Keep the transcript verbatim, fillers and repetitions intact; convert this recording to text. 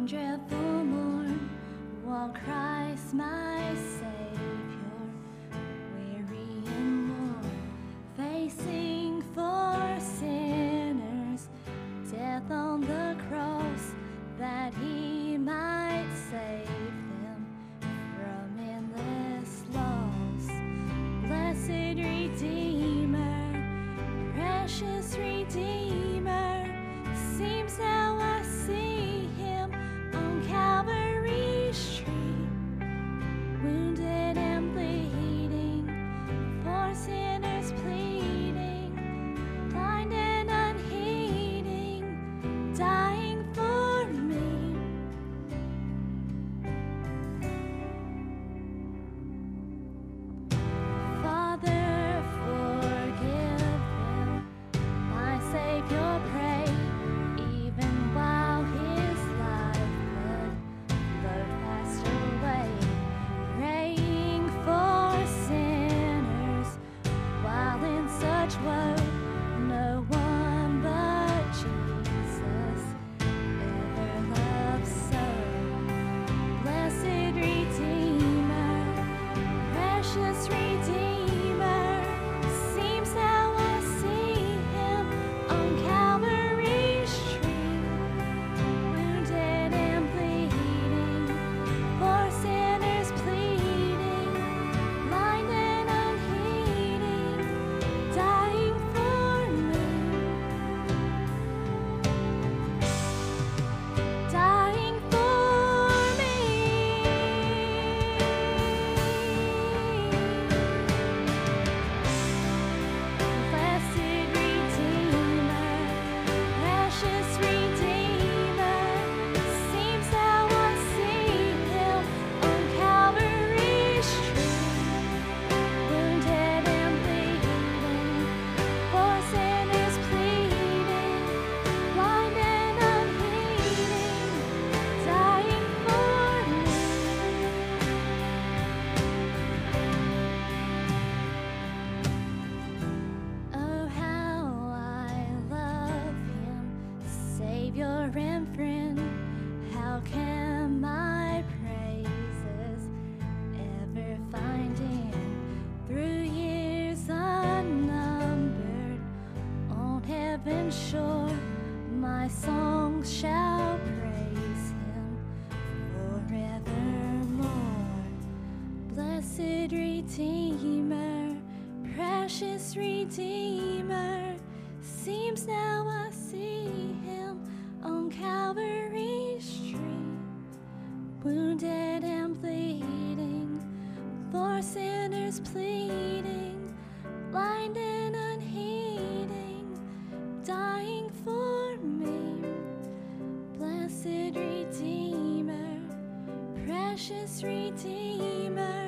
dreadful morn, while Christ my Savior, weary and worn, facing for sinners, death on the cross, that he might save them from endless loss. Blessed Redeemer, precious Redeemer, seems now I see him on Calvary's tree, wounded and bleeding, for sinners pleading, blind and unheeding, dying for me. Father, forgive them, my Savior, pray, even while his lifeblood load passed away, praying for sinners while in such woe. No one but Jesus ever loved so. Blessed Redeemer, precious Redeemer, seems now I see him on Calvary's tree, wounded and bleeding, for sinners pleading, blind and unheeding, dying for me, dying for me. Blessed Redeemer, precious Redeemer, seems now I see him on Calvary's tree, wounded and bleeding, for sinners pleading, blind and unheeding, dying for me. Oh, how I love him, Savior and friend. How can my praises ever find him? Through years unnumbered, on heaven's shore, my song shall praise him forevermore. Blessed Redeemer, precious Redeemer, seems now I see him on Calvary's tree, wounded and bleeding, for sinners pleading, blind and unheeding, dying for me. Blessed Redeemer, precious Redeemer,